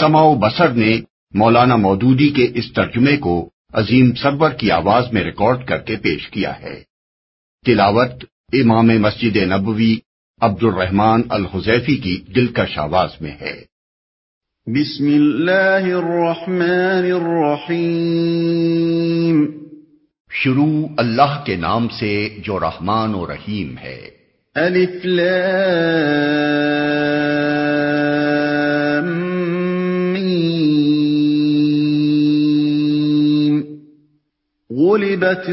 سمع و بصر نے مولانا مودودی کے اس ترجمے کو عظیم سرور کی آواز میں ریکارڈ کر کے پیش کیا ہے۔ تلاوت امام مسجد نبوی عبد الرحمن الحذیفی کی دلکش آواز میں ہے۔ بسم اللہ الرحمن الرحیم۔ شروع اللہ کے نام سے جو رحمان و رحیم ہے۔ الف لام میم۔ غلبت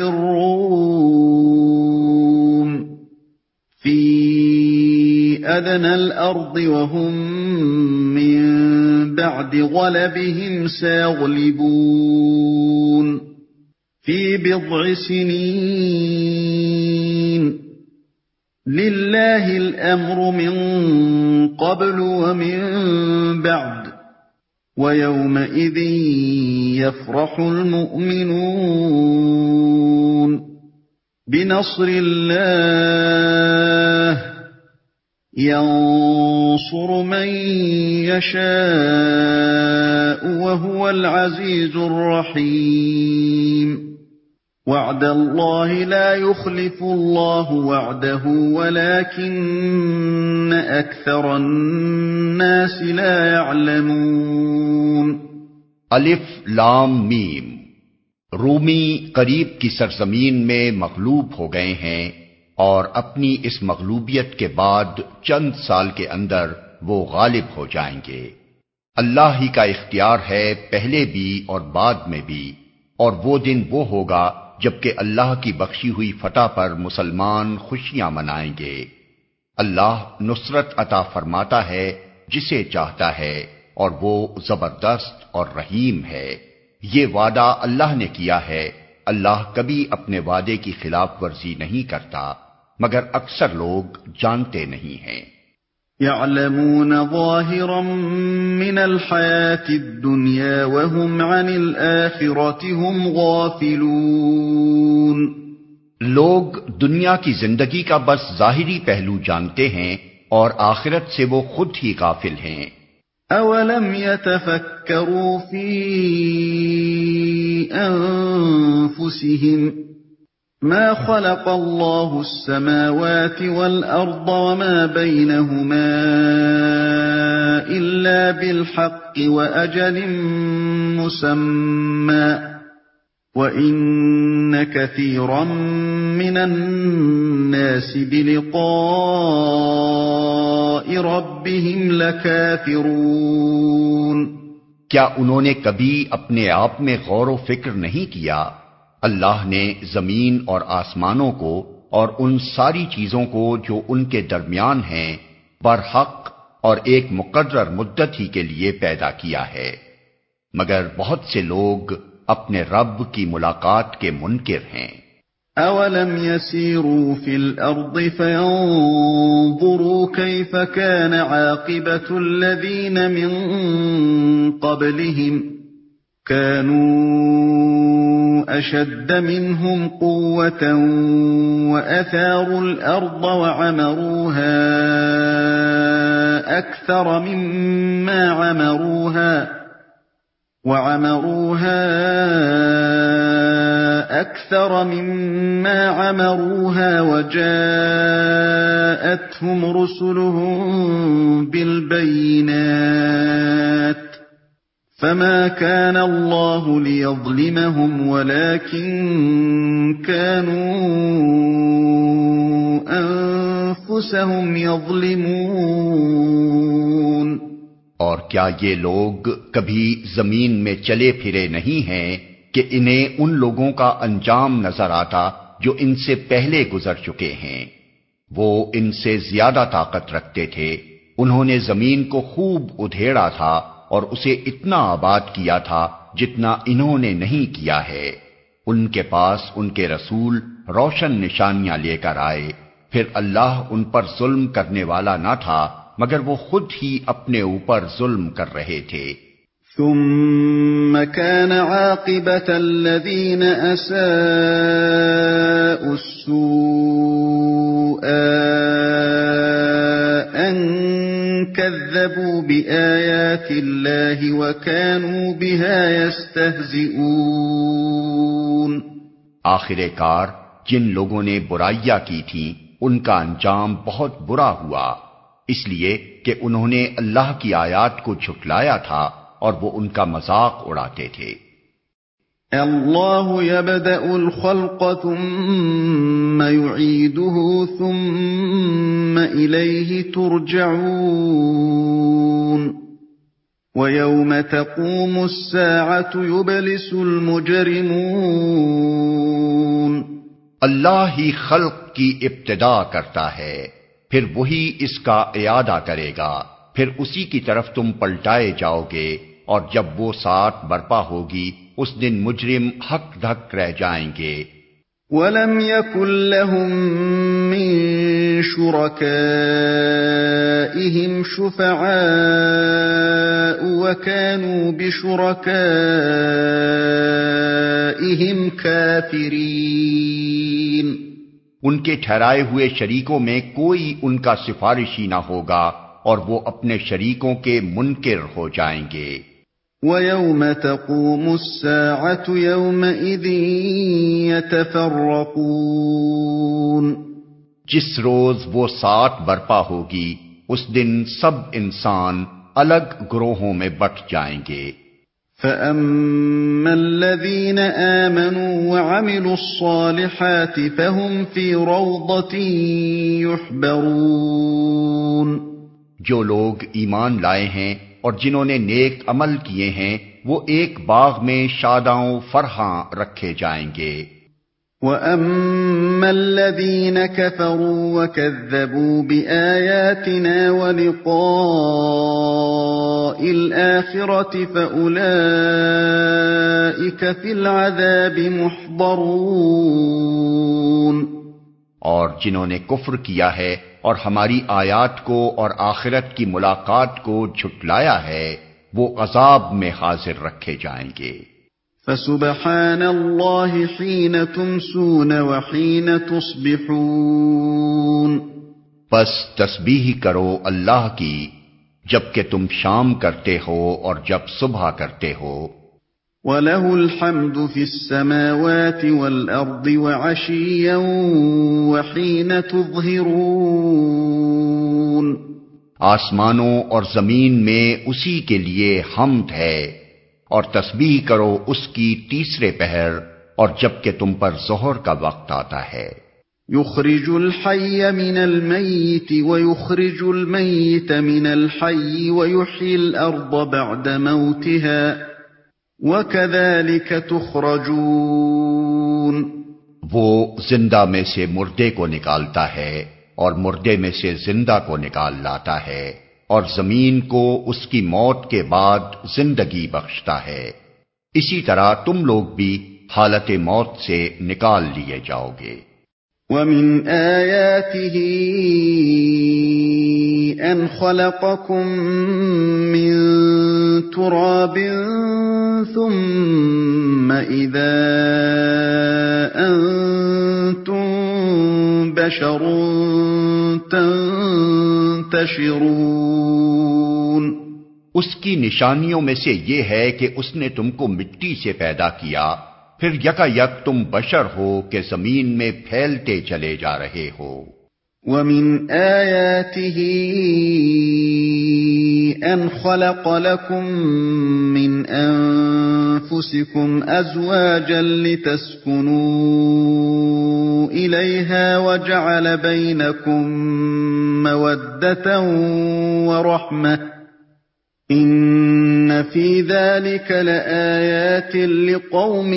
الروم فی ادنى الارض وهم من بعد غلبهم سيغلبون في بضع سنين لله الأمر من قبل ومن بعد ويومئذ يفرح المؤمنون بنصر الله ينصر من يشاء وهو العزيز الرحيم وعد الله لا يخلف الله وعده ولكن أكثر الناس لا يعلمون۔ الف لام میم۔ رومی قریب کی سرزمین میں مغلوب ہو گئے ہیں اور اپنی اس مغلوبیت کے بعد چند سال کے اندر وہ غالب ہو جائیں گے۔ اللہ ہی کا اختیار ہے پہلے بھی اور بعد میں بھی، اور وہ دن وہ ہوگا جبکہ اللہ کی بخشی ہوئی فتح پر مسلمان خوشیاں منائیں گے۔ اللہ نصرت عطا فرماتا ہے جسے چاہتا ہے اور وہ زبردست اور رحیم ہے۔ یہ وعدہ اللہ نے کیا ہے، اللہ کبھی اپنے وعدے کی خلاف ورزی نہیں کرتا، مگر اکثر لوگ جانتے نہیں ہیں۔ يعلمون ظاهرا من الحياة الدنيا وهم عن الآخرة هم غافلون۔ لوگ دنیا کی زندگی کا بس ظاہری پہلو جانتے ہیں اور آخرت سے وہ خود ہی غافل ہیں۔ اولم يتفکروا فی انفسهم ما خلق الله السماوات والأرض وما بينهما إلا بالحق وأجل مسمى وَإِنَّ كَثِيرًا مِّنَ النَّاسِ بِلِقَاءِ رَبِّهِمْ لَكَافِرُونَ۔ کیا انہوں نے کبھی اپنے آپ میں غور و فکر نہیں کیا؟ اللہ نے زمین اور آسمانوں کو اور ان ساری چیزوں کو جو ان کے درمیان ہیں برحق اور ایک مقرر مدت ہی کے لیے پیدا کیا ہے، مگر بہت سے لوگ اپنے رب کی ملاقات کے منکر ہیں۔ اولم يسيروا في الارض فينظروا كيف كان عاقبة الذين من قبلهم كانوا اشد منهم قوة واثاروا الارض وعمروها أكثر مما عمروها وجاءتهم رسلهم بالبينات فما كان الله ليظلمهم ولكن كانوا أنفسهم يظلمون۔ اور کیا یہ لوگ کبھی زمین میں چلے پھرے نہیں ہیں کہ انہیں ان لوگوں کا انجام نظر آتا جو ان سے پہلے گزر چکے ہیں؟ وہ ان سے زیادہ طاقت رکھتے تھے، انہوں نے زمین کو خوب ادھیڑا تھا اور اسے اتنا آباد کیا تھا جتنا انہوں نے نہیں کیا ہے۔ ان کے پاس ان کے رسول روشن نشانیاں لے کر آئے، پھر اللہ ان پر ظلم کرنے والا نہ تھا مگر وہ خود ہی اپنے اوپر ظلم کر رہے تھے۔ ثم كان عاقبة الذين أساءوا السوء أن كذبوا بآيات الله وكانوا بها يستهزئون۔ آخر کار جن لوگوں نے برائیاں کی تھیں ان کا انجام بہت برا ہوا، اس لیے کہ انہوں نے اللہ کی آیات کو جھٹلایا تھا اور وہ ان کا مذاق اڑاتے تھے۔ اللہ يبدأ الخلق ثم يعيده ثم إليه ترجعون ويوم تقوم الساعة يبلس المجرمون۔ اللہ ہی خلق کی ابتدا کرتا ہے، پھر وہی اس کا اعادہ کرے گا، پھر اسی کی طرف تم پلٹائے جاؤ گے، اور جب وہ ساعت برپا ہوگی اس دن مجرم ہک دھک رہ جائیں گے۔ وَلَمْ يَكُنْ لَهُم مِّن شُرَكَائِهِمْ شُفَعَاءُ وَكَانُوا بِشُرَكَائِهِمْ كَافِرِينَ۔ ان کے ٹھہرائے ہوئے شریکوں میں کوئی ان کا سفارشی نہ ہوگا اور وہ اپنے شریکوں کے منکر ہو جائیں گے۔ وَيَوْمَ تَقُومُ السَّاعَةُ يَوْمَئِذٍ يَتَفَرَّقُونَ۔ جس روز وہ ساعت برپا ہوگی اس دن سب انسان الگ گروہوں میں بٹ جائیں گے۔ فَأَمَّا الَّذِينَ آمَنُوا وَعَمِلُوا الصَّالِحَاتِ فَهُمْ فِي رَوْضَةٍ يُحْبَرُونَ۔ جو لوگ ایمان لائے ہیں اور جنہوں نے نیک عمل کیے ہیں وہ ایک باغ میں شاداں فرحاں رکھے جائیں گے۔ وَأَمَّا الَّذِينَ كَفَرُوا وَكَذَّبُوا بِآيَاتِنَا وَلِقَاءِ الْآخِرَةِ فَأُولَئِكَ فِي الْعَذَابِ مُحْضَرُونَ۔ اور جنہوں نے کفر کیا ہے اور ہماری آیات کو اور آخرت کی ملاقات کو جھٹلایا ہے وہ عذاب میں حاضر رکھے جائیں گے۔ فَسُبْحَانَ اللَّهِ حِينَ تُمْسُونَ وَحِينَ تُصْبِحُونَ۔ بس تسبیح کرو اللہ کی جب کہ تم شام کرتے ہو اور جب صبح کرتے ہو۔ وَلَهُ الْحَمْدُ فِي السَّمَاوَاتِ وَالْأَرْضِ وَعَشِيًّا وَحِينَ تُظْهِرُونَ۔ آسمانوں اور زمین میں اسی کے لیے حمد ہے، اور تسبیح کرو اس کی تیسرے پہر اور جب کہ تم پر ظہر کا وقت آتا ہے۔ يُخْرِجُ الْحَيَّ مِنَ الْمَيِّتِ وَيُخْرِجُ الْمَيِّتَ مِنَ الْحَيِّ وَيُحْيِي الْأَرْضَ بَعْدَ مَوْتِهَا وَكَذَلِكَ تُخْرَجُونَ۔ وہ زندہ میں سے مردے کو نکالتا ہے اور مردے میں سے زندہ کو نکال لاتا ہے، اور زمین کو اس کی موت کے بعد زندگی بخشتا ہے، اسی طرح تم لوگ بھی حالت موت سے نکال لیے جاؤ گے۔ وَمِنْ آيَاتِهِ أَنْ خَلَقَكُم مِّن تُرَابٍ ثُمَّ إِذَا أَنْتُمْ بَشَرٌ تنتشرون۔ اس کی نشانیوں میں سے یہ ہے کہ اس نے تم کو مٹی سے پیدا کیا، پھر یکا یک تم بشر ہو کہ زمین میں پھیلتے چلے جا رہے ہو۔ وَمِنْ آيَاتِهِ أَنْ خَلَقَ لَكُم مِّنْ أَنفُسِكُمْ أَزْوَاجًا لِتَسْكُنُوا إِلَيْهَا وَجَعَلَ بَيْنَكُم مَّوَدَّةً وَرَحْمَةً إِنَّ فِي ذَلِكَ لَآيَاتٍ لِقَوْمٍ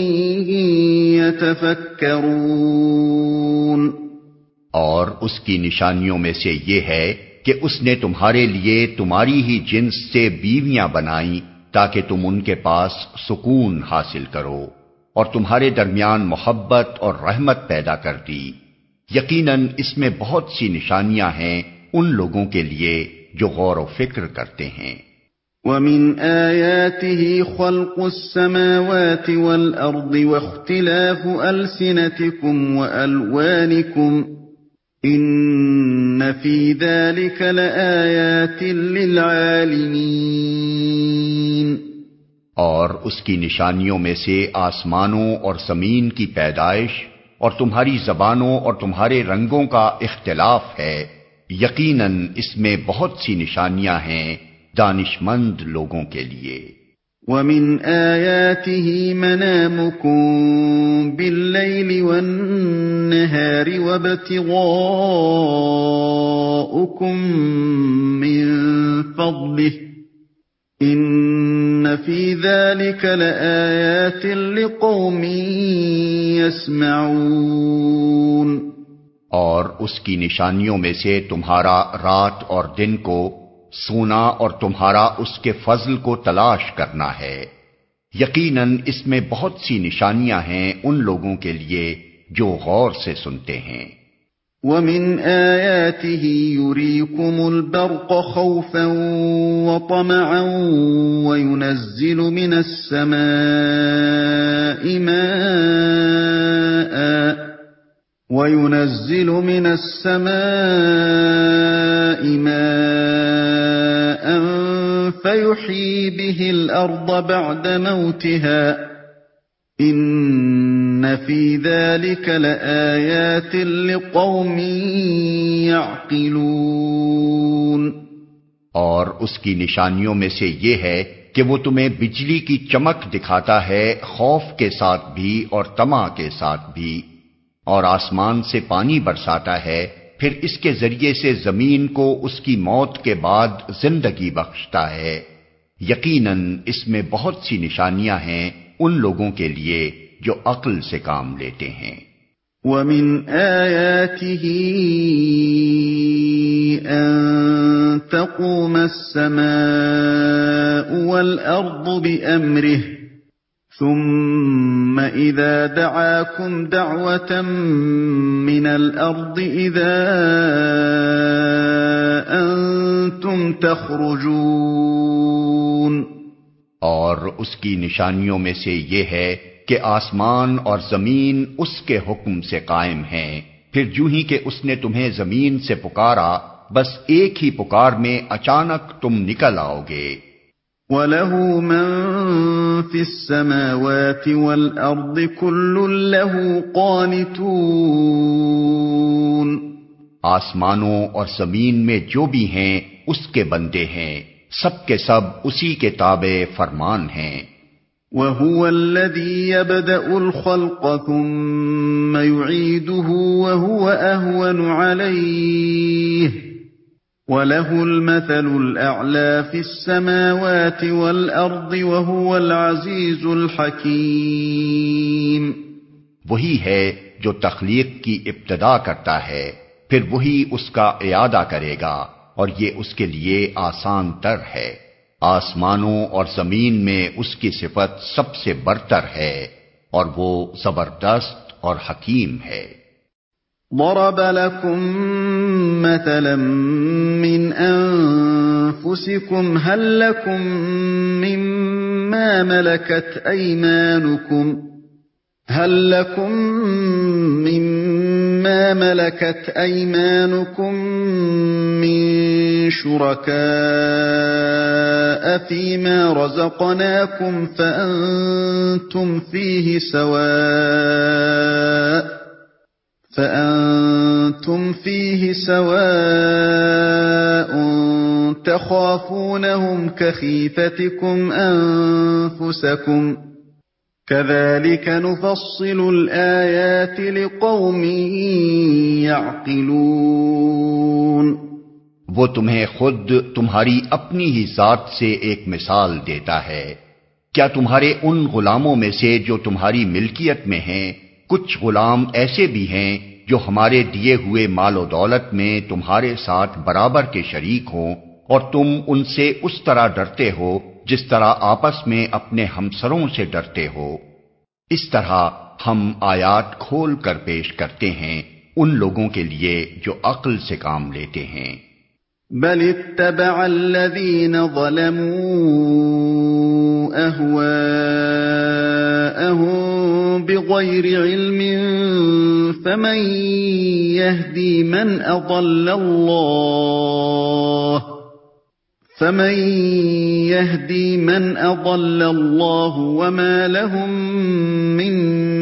يَتَفَكَّرُونَ۔ اور اس کی نشانیوں میں سے یہ ہے کہ اس نے تمہارے لیے تمہاری ہی جنس سے بیویاں بنائیں تاکہ تم ان کے پاس سکون حاصل کرو، اور تمہارے درمیان محبت اور رحمت پیدا کر دی۔ یقیناً اس میں بہت سی نشانیاں ہیں ان لوگوں کے لیے جو غور و فکر کرتے ہیں۔ وَمِنْ آيَاتِهِ خَلْقُ السَّمَاوَاتِ وَالْأَرْضِ وَاخْتِلَافُ أَلْسِنَتِكُمْ وَأَلْوَانِكُمْ إِنَّ فِي ذَلِكَ لَآيَاتٍ لِلْعَالِمِينَ۔ اور اس کی نشانیوں میں سے آسمانوں اور زمین کی پیدائش اور تمہاری زبانوں اور تمہارے رنگوں کا اختلاف ہے، یقیناً اس میں بہت سی نشانیاں ہیں دانشمند لوگوں کے لیے۔ وَمِنْ آيَاتِهِ مَنَامُكُمْ بِاللَّيْلِ وَالنَّهَارِ وَابْتِغَاؤُكُمْ مِنْ فَضْلِهِ إِنَّ فِي ذَلِكَ لَآيَاتٍ لِقَوْمٍ يَسْمَعُونَ۔ اور اس کی نشانیوں میں سے تمہارا رات اور دن کو سونا اور تمہارا اس کے فضل کو تلاش کرنا ہے، یقیناً اس میں بہت سی نشانیاں ہیں ان لوگوں کے لیے جو غور سے سنتے ہیں۔ وَمِنْ آيَاتِهِ يُرِيكُمُ الْبَرْقَ خَوْفًا وَطَمَعًا وَيُنَزِّلُ مِنَ السَّمَاءِ مَاءً فَيُحْيِي بِهِ الْأَرْضَ بَعْدَ مَوْتِهَا إِنَّ فِي ذَلِكَ لَآيَاتٍ لِقَوْمٍ يَعْقِلُونَ۔ اور اس کی نشانیوں میں سے یہ ہے کہ وہ تمہیں بجلی کی چمک دکھاتا ہے، خوف کے ساتھ بھی اور طمع کے ساتھ بھی، اور آسمان سے پانی برساتا ہے، پھر اس کے ذریعے سے زمین کو اس کی موت کے بعد زندگی بخشتا ہے، یقیناً اس میں بہت سی نشانیاں ہیں ان لوگوں کے لیے جو عقل سے کام لیتے ہیں۔ وَمِنْ آيَاتِهِ أَن تَقُومَ السَّمَاءُ وَالْأَرْضُ بِأَمْرِهِ ثُمَّ إِذَا دَعَاكُمْ دَعْوَةً مِّنَ الْأَرْضِ إِذَا أَنْتُمْ تَخْرُجُونَ۔ اور اس کی نشانیوں میں سے یہ ہے کہ آسمان اور زمین اس کے حکم سے قائم ہیں، پھر جو ہی کہ اس نے تمہیں زمین سے پکارا، بس ایک ہی پکار میں اچانک تم نکل آؤ گے۔ وَلَهُ مَن فِي السَّمَاوَاتِ وَالْأَرْضِ كُلٌّ لَّهُ قَانِتُونَ۔ آسمانوں اور زمین میں جو بھی ہیں اس کے بندے ہیں، سب کے سب اسی کے تابع فرمان ہیں۔ وَهُوَ الَّذِي يَبْدَأُ الْخَلْقَ ثُمَّ يُعِيدُهُ وَهُوَ أَهْوَنُ عَلَيْهِ وَلَهُ الْمَثَلُ الْأَعْلَى فِي السَّمَاوَاتِ وَالْأَرْضِ وَهُوَ الْعَزِيزُ الْحَكِيمُ۔ وہی ہے جو تخلیق کی ابتدا کرتا ہے، پھر وہی اس کا اعادہ کرے گا، اور یہ اس کے لیے آسان تر ہے۔ آسمانوں اور زمین میں اس کی صفت سب سے برتر ہے، اور وہ زبردست اور حکیم ہے۔ ضرب لكم مثلا من أنفسكم هل لكم مما ملكت أيمانكم من شركاء فيما رزقناكم فأنتم فيه سواء تخافونهم كخيفتكم أنفسكم كذلك نفصل الآيات لقوم يعقلون۔ وہ تمہیں خود تمہاری اپنی ہی ذات سے ایک مثال دیتا ہے۔ کیا تمہارے ان غلاموں میں سے جو تمہاری ملکیت میں ہیں کچھ غلام ایسے بھی ہیں جو ہمارے دیے ہوئے مال و دولت میں تمہارے ساتھ برابر کے شریک ہوں، اور تم ان سے اس طرح ڈرتے ہو جس طرح آپس میں اپنے ہمسروں سے ڈرتے ہو؟ اس طرح ہم آیات کھول کر پیش کرتے ہیں ان لوگوں کے لیے جو عقل سے کام لیتے ہیں۔ بل اتبع الذين ظلموا أهواءهم بغير علم فمن يهدي من أضل الله وما لهم من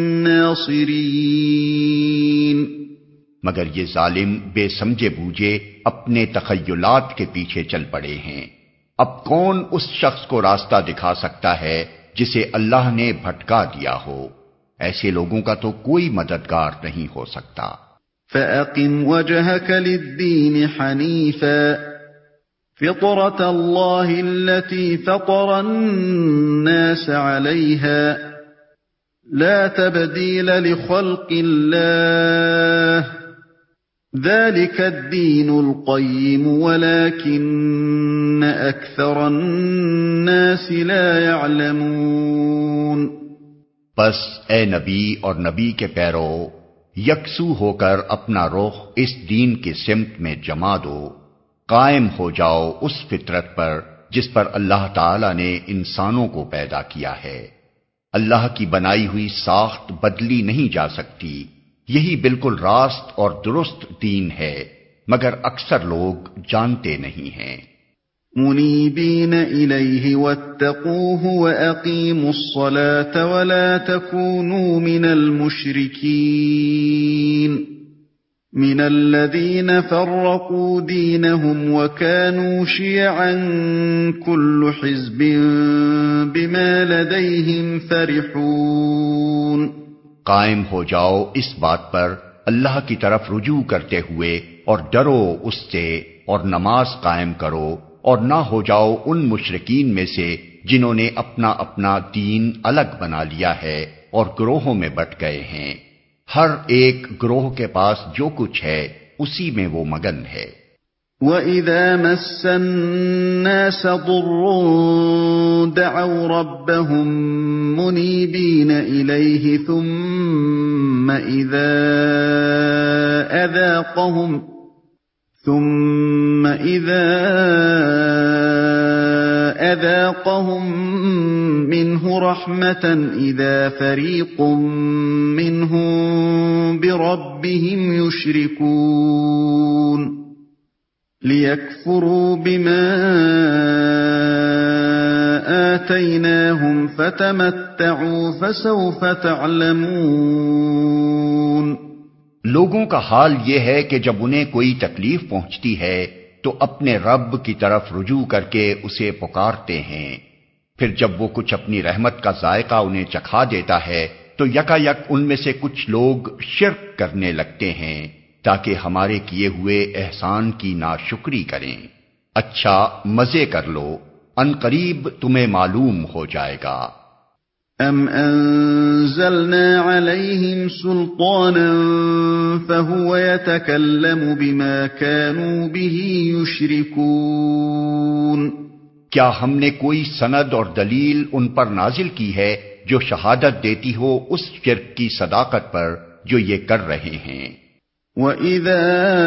ناصرين۔ مگر یہ ظالم بے سمجھے بوجھے اپنے تخیلات کے پیچھے چل پڑے ہیں۔ اب کون اس شخص کو راستہ دکھا سکتا ہے جسے اللہ نے بھٹکا دیا ہو؟ ایسے لوگوں کا تو کوئی مددگار نہیں ہو سکتا۔ فَأَقِمْ وَجْهَكَ لِلدِّينِ حَنِيفًا فِطْرَةَ اللَّهِ الَّتِي فَطَرَ النَّاسَ عَلَيْهَا لَا تَبْدِيلَ لِخَلْقِ اللَّهِ ذَلِكَ الدِّينُ الْقَيِّمُ وَلَكِنَّ أَكْثَرَ النَّاسِ لَا يَعْلَمُونَ۔ بس اے نبی اور نبی کے پیرو، یکسو ہو کر اپنا رخ اس دین کی سمت میں جما دو، قائم ہو جاؤ اس فطرت پر جس پر اللہ تعالی نے انسانوں کو پیدا کیا ہے۔ اللہ کی بنائی ہوئی ساخت بدلی نہیں جا سکتی، یہی بالکل راست اور درست دین ہے، مگر اکثر لوگ جانتے نہیں ہیں۔ منیبین الیہ واتقوہ واقیموا الصلاة ولا تکونوا من المشرکین من الذین فرقوا دینہم وکانوا شیعا کل حزب بما لدیہم فرحون۔ قائم ہو جاؤ اس بات پر اللہ کی طرف رجوع کرتے ہوئے اور ڈرو اس سے، اور نماز قائم کرو، اور نہ ہو جاؤ ان مشرکین میں سے جنہوں نے اپنا اپنا دین الگ بنا لیا ہے اور گروہوں میں بٹ گئے ہیں۔ ہر ایک گروہ کے پاس جو کچھ ہے اسی میں وہ مگن ہے۔ وَإِذَا مَسَّ النَّاسَ ضُرٌّ دَعَوْا رَبَّهُم مُنِيبِينَ إِلَيْهِ ثُمَّ إِذَا أَذَاقَهُم مِّنْهُ رَحْمَةً إِذَا فَرِيقٌ مِّنْهُم بِرَبِّهِمْ يُشْرِكُونَ لِيَكْفُرُوا بِمَا آتَيْنَاهُمْ فَتَمَتَّعُوا فَسَوْفَ تَعْلَمُونَ۔ لوگوں کا حال یہ ہے کہ جب انہیں کوئی تکلیف پہنچتی ہے تو اپنے رب کی طرف رجوع کر کے اسے پکارتے ہیں، پھر جب وہ کچھ اپنی رحمت کا ذائقہ انہیں چکھا دیتا ہے تو یکا یک ان میں سے کچھ لوگ شرک کرنے لگتے ہیں تاکہ ہمارے کیے ہوئے احسان کی ناشکری کریں۔ اچھا مزے کر لو، ان قریب تمہیں معلوم ہو جائے گا۔ ام انزلنا علیہم سلطانا فہو یتکلم بما كانوا به یشرکون۔ کیا ہم نے کوئی سند اور دلیل ان پر نازل کی ہے جو شہادت دیتی ہو اس شرک کی صداقت پر جو یہ کر رہے ہیں؟ وَإِذَا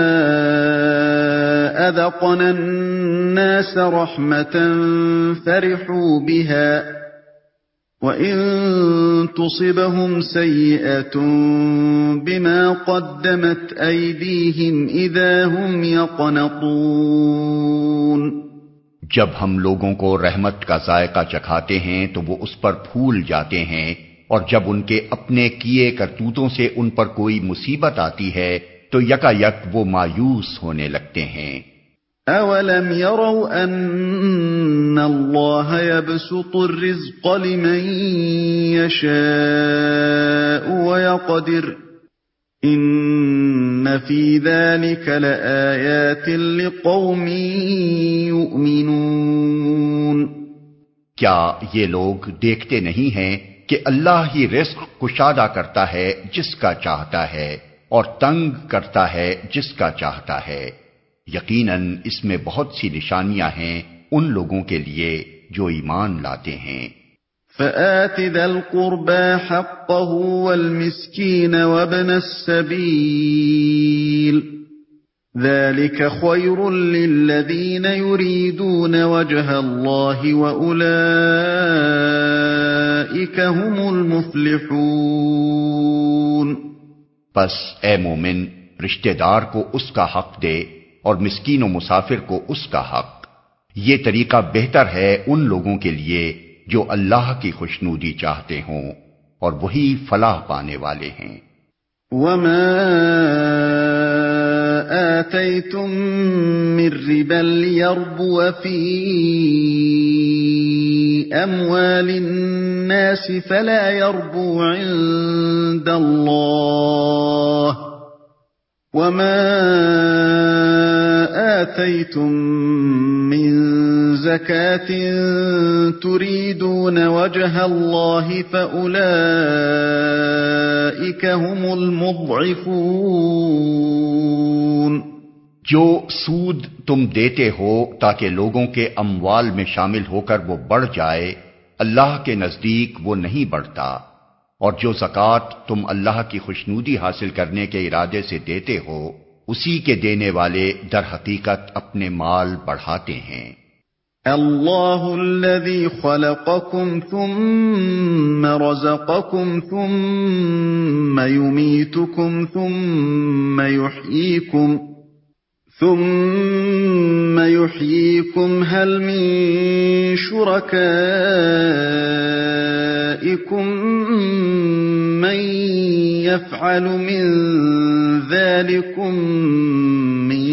أَذَقْنَا النَّاسَ رَحْمَةً فَرِحُوا بِهَا وَإِن تُصِبْهُمْ سَيِّئَةٌ بِمَا قَدَّمَتْ أَيْدِيهِمْ إِذَا هُمْ يَقْنَطُونَ۔ جب ہم لوگوں کو رحمت کا ذائقہ چکھاتے ہیں تو وہ اس پر پھول جاتے ہیں، اور جب ان کے اپنے کیے کرتوتوں سے ان پر کوئی مصیبت آتی ہے تو یکا یک وہ مایوس ہونے لگتے ہیں۔ اولم يروا ان اللہ يبسط الرزق لمن يشاء ويقدر ان في ذلك لآیات لقوم یؤمنون۔ کیا یہ لوگ دیکھتے نہیں ہیں کہ اللہ ہی رزق کشادہ کرتا ہے جس کا چاہتا ہے اور تنگ کرتا ہے جس کا چاہتا ہے؟ یقیناً اس میں بہت سی نشانیاں ہیں ان لوگوں کے لیے جو ایمان لاتے ہیں۔ فآت ذا القربى حقه والمسكين وابن السبيل ذلك خير للذين يريدون وجه الله وأولئك هم المفلحون۔ پس اے مومن رشتہ دار کو اس کا حق دے اور مسکین و مسافر کو اس کا حق۔ یہ طریقہ بہتر ہے ان لوگوں کے لیے جو اللہ کی خوشنودی چاہتے ہوں، اور وہی فلاح پانے والے ہیں۔ وَمَا آتَيْتُم مِّن رِّبًا لِّيَرْبُوَ فِي أَمْوَالِ النَّاسِ فَلَا يَرْبُو عِندَ اللَّهِ وَمَا آتَيْتُم مِّن زَكَاةٍ تُرِيدُونَ وَجْهَ اللَّهِ فَأُولَئِكَ هُمُ الْمُضْعِفُونَ۔ جو سود تم دیتے ہو تاکہ لوگوں کے اموال میں شامل ہو کر وہ بڑھ جائے، اللہ کے نزدیک وہ نہیں بڑھتا، اور جو زکوٰۃ تم اللہ کی خوشنودی حاصل کرنے کے ارادے سے دیتے ہو، اسی کے دینے والے در حقیقت اپنے مال بڑھاتے ہیں۔ اللہ الذی خلقکم ثم رزقکم ثم یمیتکم ثم یحییکم هل من شرکائکم من یفعل من ذلکم من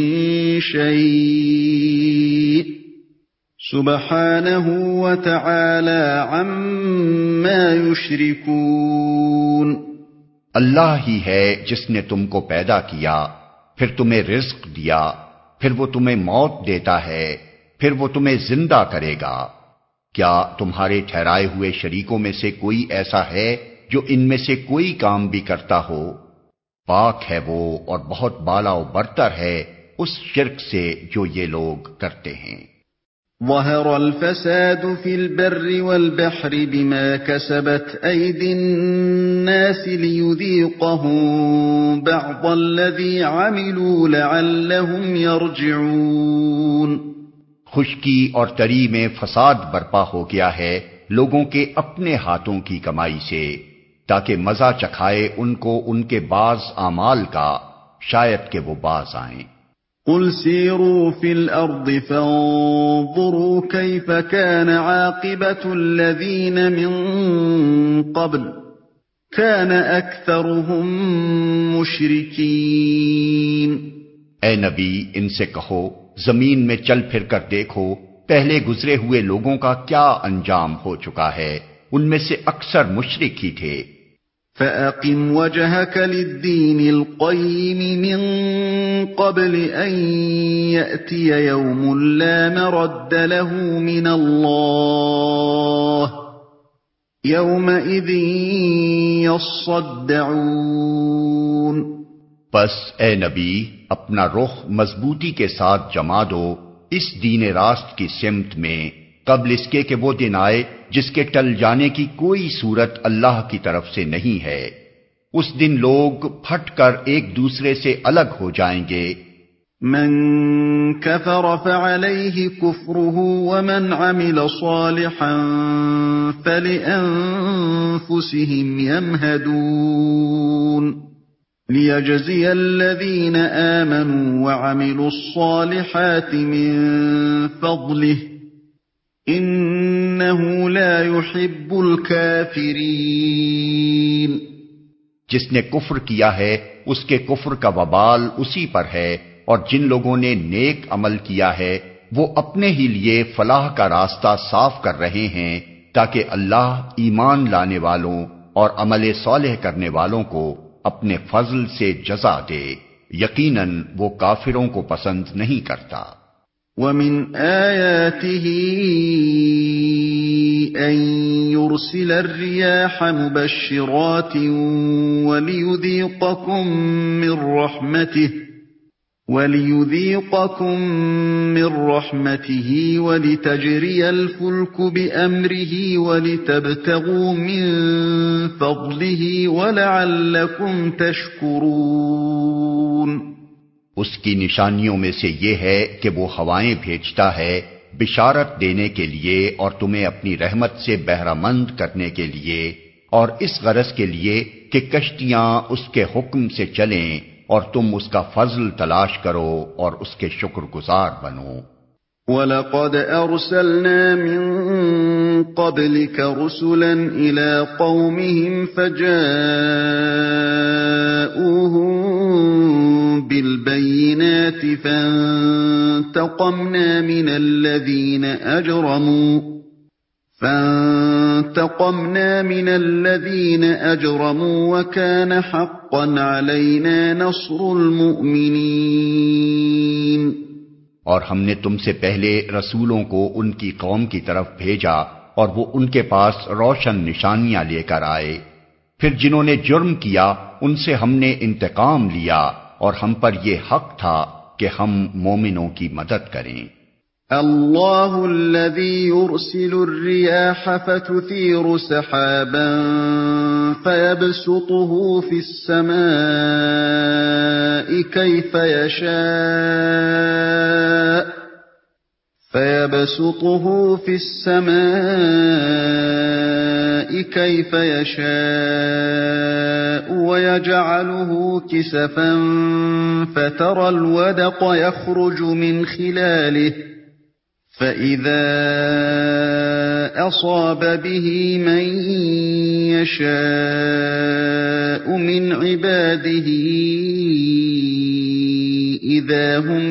شیء سبحانہ وتعالی عما یشرکون۔ اللہ ہی ہے جس نے تم کو پیدا کیا، پھر تمہیں رزق دیا، پھر وہ تمہیں موت دیتا ہے، پھر وہ تمہیں زندہ کرے گا۔ کیا تمہارے ٹھہرائے ہوئے شریکوں میں سے کوئی ایسا ہے جو ان میں سے کوئی کام بھی کرتا ہو؟ پاک ہے وہ اور بہت بالا و برتر ہے اس شرک سے جو یہ لوگ کرتے ہیں۔ ظہر الفساد فی البر والبحر بما کسبت ایدی الناس لیذیقہم بعض الذی عملوا لعلہم یرجعون۔ خشکی اور تری میں فساد برپا ہو گیا ہے لوگوں کے اپنے ہاتھوں کی کمائی سے، تاکہ مزہ چکھائے ان کو ان کے بعض اعمال کا، شاید کہ وہ باز آئیں۔ قل سیروا فی الارض فانظروا کیف کان عاقبۃ الذین من قبل کان اکثرهم مشرکین۔ اے نبی ان سے کہو زمین میں چل پھر کر دیکھو پہلے گزرے ہوئے لوگوں کا کیا انجام ہو چکا ہے، ان میں سے اکثر مشرک ہی تھے۔ فَأَقِمْ وَجْهَكَ لِلدِّينِ الْقَيِّمِ مِنْ قَبْلِ أَنْ يَأْتِيَ يَوْمٌ لَا مَرَدَّ لَهُ مِنَ اللَّهِ يَوْمَئِذٍ يَصَّدَّعُونَ۔ بس اے نبی اپنا رخ مضبوطی کے ساتھ جما دو اس دین راست کی سمت میں قبل اس کے کہ وہ دن آئے جس کے ٹل جانے کی کوئی صورت اللہ کی طرف سے نہیں ہے۔ اس دن لوگ پھٹ کر ایک دوسرے سے الگ ہو جائیں گے۔ من کفر فعلیہ کفرہ ومن عمل صالحا فلأنفسهم یمہدون لیجزی الذین آمنوا وعملوا الصالحات من فضلہ انہ لا يحب الکافرین۔ جس نے کفر کیا ہے اس کے کفر کا وبال اسی پر ہے، اور جن لوگوں نے نیک عمل کیا ہے وہ اپنے ہی لیے فلاح کا راستہ صاف کر رہے ہیں، تاکہ اللہ ایمان لانے والوں اور عمل صالح کرنے والوں کو اپنے فضل سے جزا دے، یقیناً وہ کافروں کو پسند نہیں کرتا۔ وَمِنْ آيَاتِهِ أَن يُرْسِلَ الرِّيَاحَ مُبَشِّرَاتٍ وَلِيُذِيقَكُم مِّن رَّحْمَتِهِ وَلِتَجْرِيَ الْفُلْكُ بِأَمْرِهِ وَلِتَبْتَغُوا مِن فَضْلِهِ وَلَعَلَّكُمْ تَشْكُرُونَ۔ اس کی نشانیوں میں سے یہ ہے کہ وہ ہوائیں بھیجتا ہے بشارت دینے کے لیے اور تمہیں اپنی رحمت سے بہرہ مند کرنے کے لیے، اور اس غرض کے لیے کہ کشتیاں اس کے حکم سے چلیں اور تم اس کا فضل تلاش کرو اور اس کے شکر گزار بنو۔ وَلَقَدْ أَرْسَلْنَا مِن قَبْلِكَ رُسُلًا إِلَىٰ قَوْمِهِمْ فَجَاءُوهُم بِالْبَيِّنَاتِ فَانتَقَمْنَا مِنَ الَّذِينَ أَجْرَمُوا وَكَانَ حَقًّا عَلَيْنَا نَصْرُ الْمُؤْمِنِينَ۔ اور ہم نے تم سے پہلے رسولوں کو ان کی قوم کی طرف بھیجا اور وہ ان کے پاس روشن نشانیاں لے کر آئے، پھر جنہوں نے جرم کیا ان سے ہم نے انتقام لیا اور ہم پر یہ حق تھا کہ ہم مومنوں کی مدد کریں۔ اللہ الذی یرسل الرياح فتثیر سحابا فيبسطه في السماء كيف يشاء ويجعله كسفا فترى الودق يخرج من خلاله فَإِذَا أَصَابَ بِهِ مَن يَشَاءُ مِنْ عِبَادِهِ إِذَا هُمْ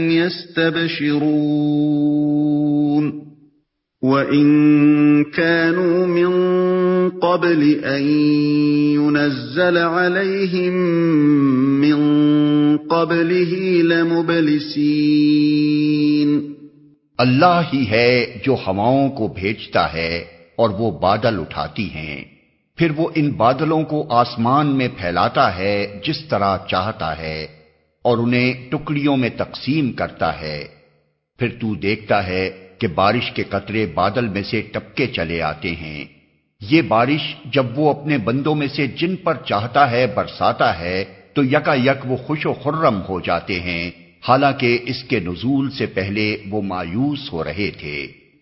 يَسْتَبْشِرُونَ وَإِن كَانُوا مِن قَبْلِ أَن يُنَزَّلَ عَلَيْهِم مِّن قَبْلِهِ لَمُبْلِسِينَ۔ اللہ ہی ہے جو ہواؤں کو بھیجتا ہے اور وہ بادل اٹھاتی ہیں، پھر وہ ان بادلوں کو آسمان میں پھیلاتا ہے جس طرح چاہتا ہے اور انہیں ٹکڑیوں میں تقسیم کرتا ہے، پھر تو دیکھتا ہے کہ بارش کے قطرے بادل میں سے ٹپکے چلے آتے ہیں۔ یہ بارش جب وہ اپنے بندوں میں سے جن پر چاہتا ہے برساتا ہے تو یکا یک وہ خوش و خرم ہو جاتے ہیں، حالانکہ اس کے نزول سے پہلے وہ مایوس ہو رہے تھے۔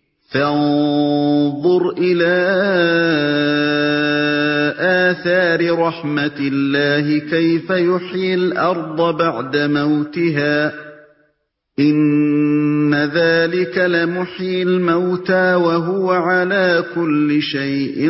فانظر إلى آثار رحمة الله كيف يحيي الأرض بعد موتها إن ذلك لمحيي الموتى وهو على كل شيء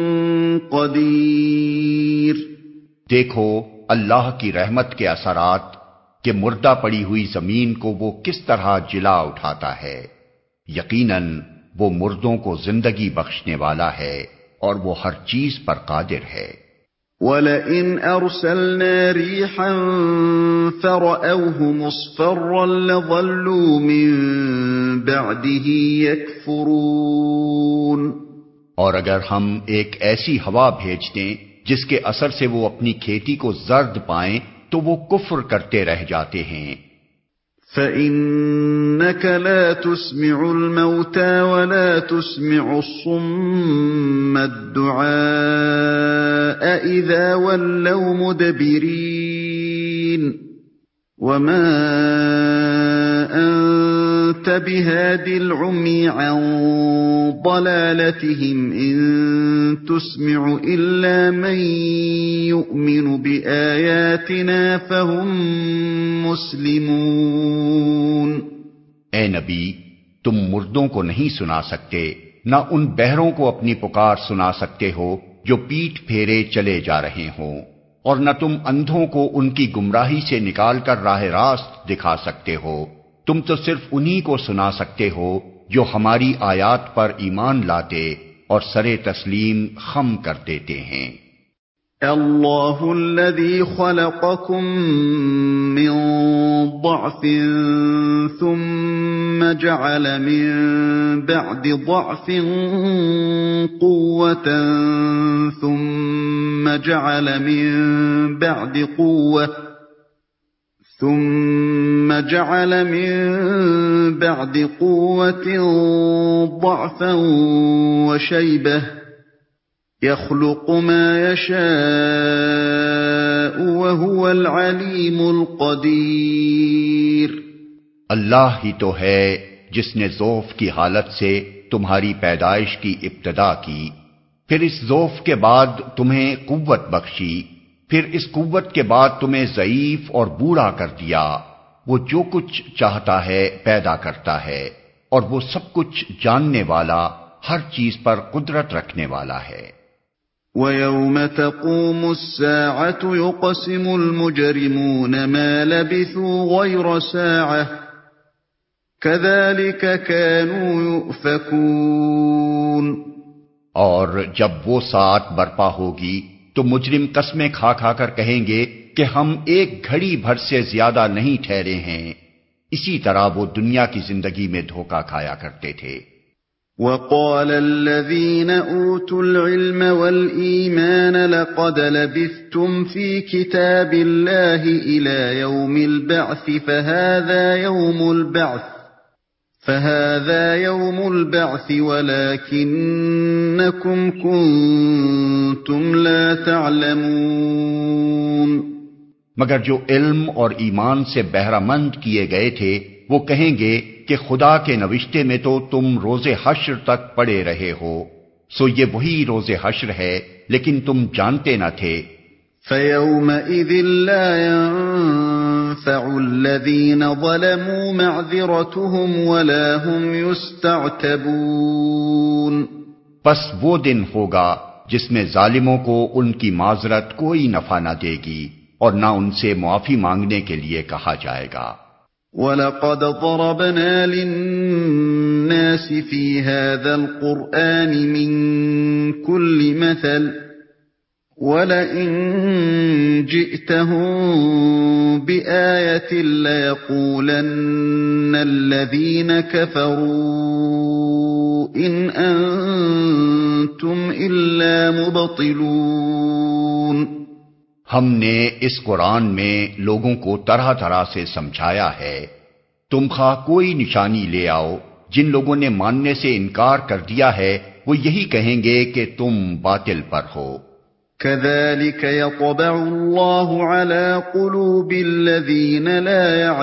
قدير۔ دیکھو اللہ کی رحمت کے اثرات کہ مردہ پڑی ہوئی زمین کو وہ کس طرح جلا اٹھاتا ہے، یقیناً وہ مردوں کو زندگی بخشنے والا ہے اور وہ ہر چیز پر قادر ہے۔ وَلَئِنْ أَرْسَلْنَا رِيحًا فَرَأَوْهُ مُصْفَرًّا لَظَلُّوا مِن بَعْدِهِ يَكْفُرُونَ۔ اور اگر ہم ایک ایسی ہوا بھیج دیں جس کے اثر سے وہ اپنی کھیتی کو زرد پائیں تو وہ کفر کرتے رہ جاتے ہیں۔ فَإِنَّكَ لَا تُسْمِعُ الْمَوْتَى وَلَا تُسْمِعُ الصُّمَّ الدُّعَاءَ إِذَا وَلَّوْا مُدْبِرِينَ وَمَا أَنتَ بِهَادِ الْعُمْيِ عَن ضَلَالَتِهِمْ إِن تُسْمِعُ إِلَّا مَن يُؤْمِنُ بِآيَاتِنَا فَهُم مُسْلِمُونَ۔ اے نبی، تم مردوں کو نہیں سنا سکتے، نہ ان بہروں کو اپنی پکار سنا سکتے ہو جو پیٹھ پھیرے چلے جا رہے ہوں، اور نہ تم اندھوں کو ان کی گمراہی سے نکال کر راہ راست دکھا سکتے ہو، تم تو صرف انہی کو سنا سکتے ہو جو ہماری آیات پر ایمان لاتے اور سر تسلیم خم کر دیتے ہیں۔ اللہ الذی خلقکم من ضعف ثم جعل من بعد ضعف قوة ثم جعل من بعد قوة ضعفا وشيبة يخلق ما يشاء وهو العليم القدير۔ اللہ ہی تو ہے جس نے ضعف کی حالت سے تمہاری پیدائش کی ابتدا کی، پھر اس ضعف کے بعد تمہیں قوت بخشی، پھر اس قوت کے بعد تمہیں ضعیف اور بوڑھا کر دیا، وہ جو کچھ چاہتا ہے پیدا کرتا ہے، اور وہ سب کچھ جاننے والا، ہر چیز پر قدرت رکھنے والا ہے۔ وَيَوْمَ تَقُومُ السَّاعَةُ يُقْسِمُ الْمُجْرِمُونَ مَا لَبِثُوا غَيْرَ سَاعَةٍ كَذَلِكَ كَانُوا يُؤْفَكُونَ۔ اور جب وہ ساعت برپا ہوگی تو مجرم قسمیں کھا کھا کر کہیں گے کہ ہم ایک گھڑی بھر سے زیادہ نہیں ٹھہرے ہیں، اسی طرح وہ دنیا کی زندگی میں دھوکہ کھایا کرتے تھے۔ وَقَالَ الَّذِينَ أُوتُوا الْعِلْمَ وَالْإِيمَانَ لَقَدْ لَبِثْتُمْ فِي كِتَابِ اللَّهِ إِلَى يَوْمِ الْبَعْثِ فَهَذَا يَوْمُ الْبَعْثِ وَلَكِنَّكُمْ كُنتُمْ لَا تَعْلَمُونَ۔ مگر جو علم اور ایمان سے بہرہ مند کیے گئے تھے وہ کہیں گے کہ خدا کے نوشتے میں تو تم روز حشر تک پڑے رہے ہو، سو یہ وہی روز حشر ہے لیکن تم جانتے نہ تھے۔ فَيَوْمَئِذٍ لَا يَنفَعُ الَّذِينَ ظَلَمُوا مَعْذِرَتُهُمْ وَلَا هُمْ يُسْتَعْتَبُونَ۔ پس وہ دن ہوگا جس میں ظالموں کو ان کی معذرت کوئی نفع نہ دے گی اور نہ ان سے معافی مانگنے کے لیے کہا جائے گا۔ وَلَقَدْ ضَرَبْنَا لِلنَّاسِ فِي هَذَا الْقُرْآنِ مِنْ كُلِّ مَثَلٍ وَلَئِنْ جِئْتَهُمْ بِآيَةٍ لَيَقُولَنَّ الَّذِينَ كَفَرُوا إِنْ أَنْتُمْ إِلَّا مُبْطِلُونَ۔ ہم نے اس قرآن میں لوگوں کو طرح طرح سے سمجھایا ہے، تم خواہ کوئی نشانی لے آؤ، جن لوگوں نے ماننے سے انکار کر دیا ہے وہ یہی کہیں گے کہ تم باطل پر ہو۔ كَذَلِكَ يَطْبَعُ اللَّهُ عَلَى قُلُوبِ الَّذِينَ لَا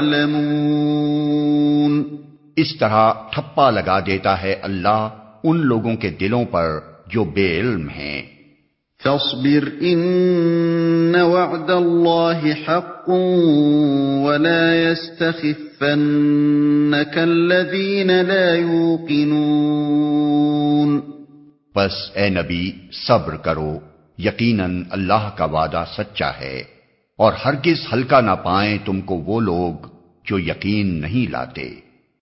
يَعْلَمُونَ۔ اس طرح ٹھپا لگا دیتا ہے اللہ ان لوگوں کے دلوں پر جو بے علم ہیں۔ فَاصْبِرْ إِنَّ وَعْدَ اللَّهِ حَقٌّ وَلَا يَسْتَخِفَّنَّكَ الَّذِينَ لَا يُوقِنُونَ۔ بس اے نبی صبر کرو، یقیناً اللہ کا وعدہ سچا ہے، اور ہرگز ہلکا نہ پائیں تم کو وہ لوگ جو یقین نہیں لاتے۔